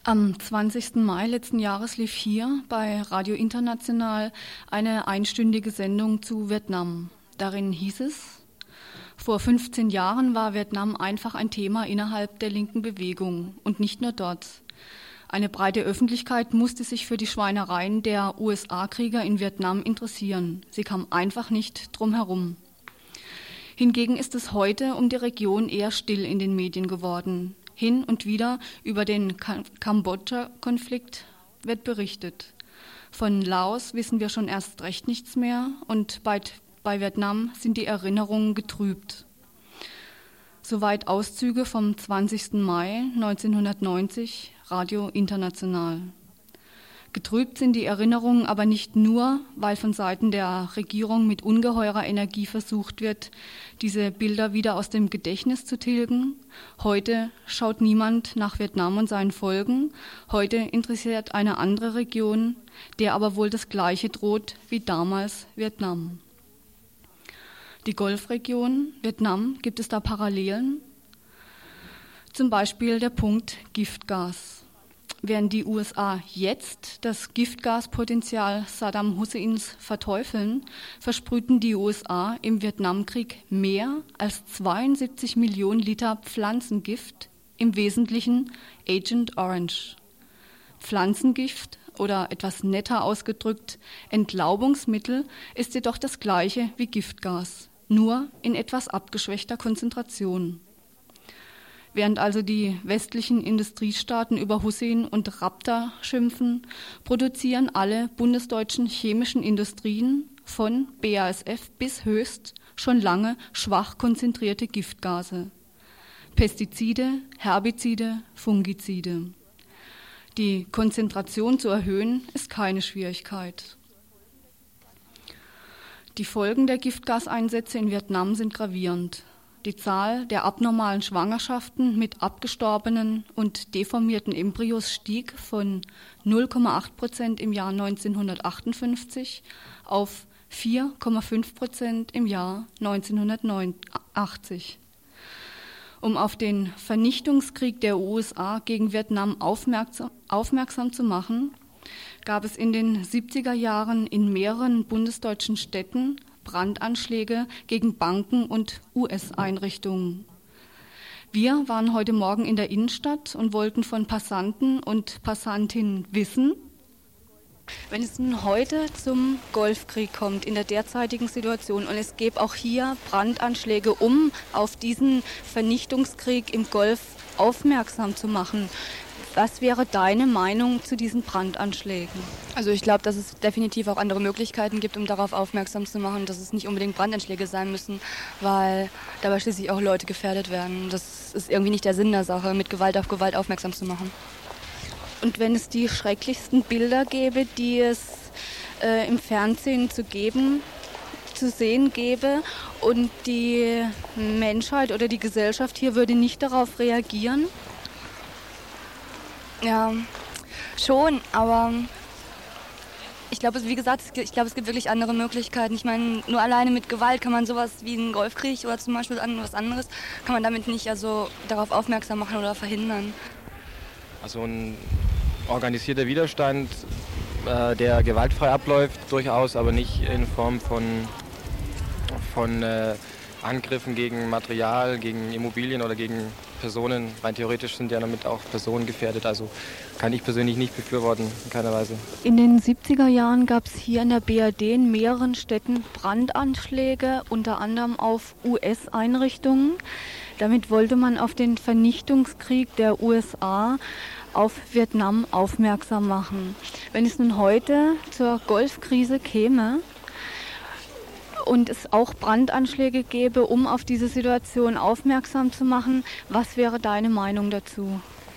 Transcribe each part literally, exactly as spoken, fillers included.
Am zwanzigsten Mai letzten Jahres lief hier bei Radio International eine einstündige Sendung zu Vietnam. Darin hieß es: Vor fünfzehn Jahren war Vietnam einfach ein Thema innerhalb der linken Bewegung und nicht nur dort. Eine breite Öffentlichkeit musste sich für die Schweinereien der U S A-Krieger in Vietnam interessieren. Sie kam einfach nicht drum herum. Hingegen ist es heute um die Region eher still in den Medien geworden. Hin und wieder über den Kambodscha-Konflikt wird berichtet. Von Laos wissen wir schon erst recht nichts mehr und bei, bei Vietnam sind die Erinnerungen getrübt. Soweit Auszüge vom zwanzigsten Mai neunzehnhundertneunzig, Radio International. Getrübt sind die Erinnerungen aber nicht nur, weil von Seiten der Regierung mit ungeheurer Energie versucht wird, diese Bilder wieder aus dem Gedächtnis zu tilgen. Heute schaut niemand nach Vietnam und seinen Folgen. Heute interessiert eine andere Region, der aber wohl das Gleiche droht wie damals Vietnam. Die Golfregion, Vietnam, gibt es da Parallelen? Zum Beispiel der Punkt Giftgas. Während die U S A jetzt das Giftgaspotenzial Saddam Husseins verteufeln, versprühten die U S A im Vietnamkrieg mehr als zweiundsiebzig Millionen Liter Pflanzengift, im Wesentlichen Agent Orange. Pflanzengift oder etwas netter ausgedrückt Entlaubungsmittel ist jedoch das gleiche wie Giftgas, nur in etwas abgeschwächter Konzentration. Während also die westlichen Industriestaaten über Hussein und Raptor schimpfen, produzieren alle bundesdeutschen chemischen Industrien von B A S F bis Höchst schon lange schwach konzentrierte Giftgase. Pestizide, Herbizide, Fungizide. Die Konzentration zu erhöhen ist keine Schwierigkeit. Die Folgen der Giftgaseinsätze in Vietnam sind gravierend. Die Zahl der abnormalen Schwangerschaften mit abgestorbenen und deformierten Embryos stieg von null Komma acht Prozent im Jahr neunzehnhundertachtundfünfzig auf vier Komma fünf Prozent im Jahr neunzehnhundertneunundachtzig. Um auf den Vernichtungskrieg der U S A gegen Vietnam aufmerksam, aufmerksam zu machen, gab es in den siebziger Jahren in mehreren bundesdeutschen Städten Brandanschläge gegen Banken und U S-Einrichtungen. Wir waren heute Morgen in der Innenstadt und wollten von Passanten und Passantinnen wissen, wenn es nun heute zum Golfkrieg kommt, in der derzeitigen Situation, und es gäbe auch hier Brandanschläge, um auf diesen Vernichtungskrieg im Golf aufmerksam zu machen. Was wäre deine Meinung zu diesen Brandanschlägen? Also ich glaube, dass es definitiv auch andere Möglichkeiten gibt, um darauf aufmerksam zu machen, dass es nicht unbedingt Brandanschläge sein müssen, weil dabei schließlich auch Leute gefährdet werden. Das ist irgendwie nicht der Sinn der Sache, mit Gewalt auf Gewalt aufmerksam zu machen. Und wenn es die schrecklichsten Bilder gäbe, die es äh, im Fernsehen zu geben, zu sehen gäbe und die Menschheit oder die Gesellschaft hier würde nicht darauf reagieren? Ja, schon, aber ich glaube, wie gesagt, ich glaube, es gibt wirklich andere Möglichkeiten. Ich meine, nur alleine mit Gewalt kann man sowas wie einen Golfkrieg oder zum Beispiel was anderes, kann man damit nicht also darauf aufmerksam machen oder verhindern. Also ein organisierter Widerstand, äh, der gewaltfrei abläuft, durchaus, aber nicht in Form von, von äh, Angriffen gegen Material, gegen Immobilien oder gegen Personen. Rein theoretisch sind ja damit auch Personen gefährdet, also kann ich persönlich nicht befürworten, in keiner Weise. In den siebziger Jahren gab es hier in der B R D in mehreren Städten Brandanschläge, unter anderem auf U S-Einrichtungen. Damit wollte man auf den Vernichtungskrieg der U S A auf Vietnam aufmerksam machen. Wenn es nun heute zur Golfkrise käme und es auch Brandanschläge gäbe, um auf diese Situation aufmerksam zu machen, was wäre deine Meinung dazu?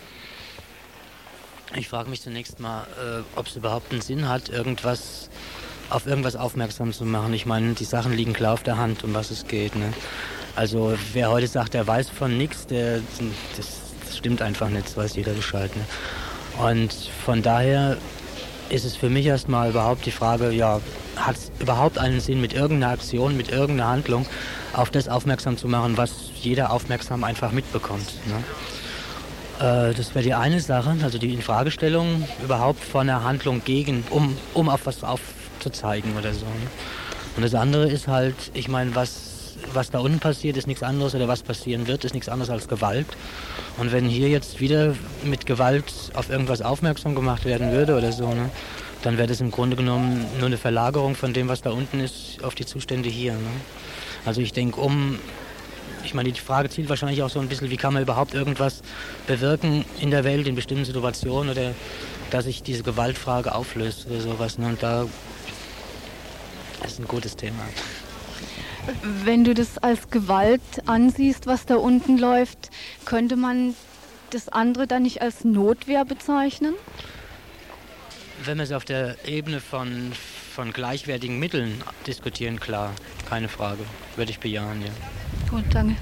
Ich frage mich zunächst mal, äh, ob es überhaupt einen Sinn hat, irgendwas auf irgendwas aufmerksam zu machen. Ich meine, die Sachen liegen klar auf der Hand, um was es geht. Ne? Also wer heute sagt, der weiß von nichts, der, das, das stimmt einfach nicht, das weiß jeder Bescheid. Ne? Und von daher ist es für mich erstmal überhaupt die Frage, ja, hat es überhaupt einen Sinn, mit irgendeiner Aktion, mit irgendeiner Handlung auf das aufmerksam zu machen, was jeder aufmerksam einfach mitbekommt. Ne? Äh, das wäre die eine Sache, also die Infragestellung überhaupt von einer Handlung gegen, um, um auf was aufzuzeigen oder so. Ne? Und das andere ist halt, ich meine, was, was da unten passiert, ist nichts anderes, oder was passieren wird, ist nichts anderes als Gewalt. Und wenn hier jetzt wieder mit Gewalt auf irgendwas aufmerksam gemacht werden würde oder so, ne, dann wäre das im Grunde genommen nur eine Verlagerung von dem, was da unten ist, auf die Zustände hier. Ne? Also ich denke, um, ich meine, die Frage zielt wahrscheinlich auch so ein bisschen, wie kann man überhaupt irgendwas bewirken in der Welt, in bestimmten Situationen, oder dass sich diese Gewaltfrage auflöst oder sowas. Ne? Und da das ist ein gutes Thema. Wenn du das als Gewalt ansiehst, was da unten läuft, könnte man das andere dann nicht als Notwehr bezeichnen? Wenn wir es auf der Ebene von, von gleichwertigen Mitteln diskutieren, klar, keine Frage. Würde ich bejahen, ja. Gut, danke.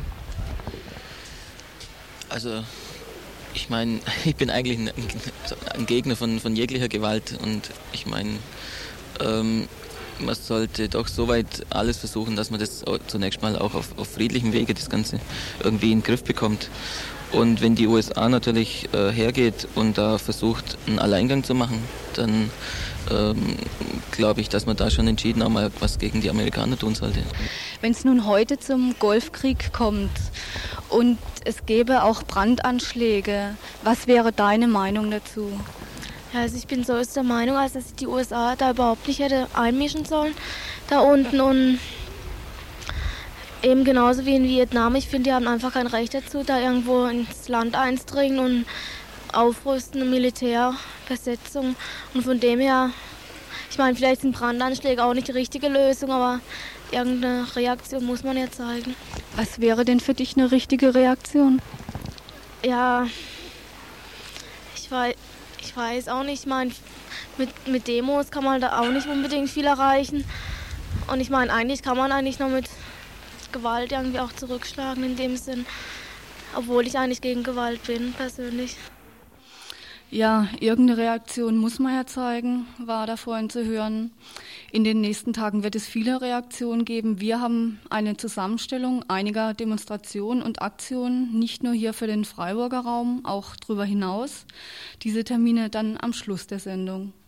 Also, ich meine, ich bin eigentlich ein, ein Gegner von, von jeglicher Gewalt und ich meine, ähm, man sollte doch soweit alles versuchen, dass man das zunächst mal auch auf, auf friedlichem Wege das Ganze irgendwie in den Griff bekommt. Und wenn die U S A natürlich äh, hergeht und da versucht, einen Alleingang zu machen, dann ähm, glaube ich, dass man da schon entschieden auch mal was gegen die Amerikaner tun sollte. Wenn es nun heute zum Golfkrieg kommt und es gäbe auch Brandanschläge, was wäre deine Meinung dazu? Ja, also ich bin so ist der Meinung, als dass die U S A da überhaupt nicht hätte einmischen sollen, da unten, und eben genauso wie in Vietnam. Ich finde, die haben einfach kein Recht dazu, da irgendwo ins Land einzudringen und aufrüsten, Militärbesetzung. Und von dem her, ich meine, vielleicht sind Brandanschläge auch nicht die richtige Lösung, aber irgendeine Reaktion muss man ja zeigen. Was wäre denn für dich eine richtige Reaktion? Ja, ich weiß, ich weiß auch nicht. Ich meine, mit, mit Demos kann man da auch nicht unbedingt viel erreichen. Und ich meine, eigentlich kann man eigentlich nur mit Gewalt irgendwie auch zurückschlagen in dem Sinn, obwohl ich eigentlich gegen Gewalt bin, persönlich. Ja, irgendeine Reaktion muss man ja zeigen, war da vorhin zu hören. In den nächsten Tagen wird es viele Reaktionen geben. Wir haben eine Zusammenstellung einiger Demonstrationen und Aktionen, nicht nur hier für den Freiburger Raum, auch darüber hinaus. Diese Termine dann am Schluss der Sendung.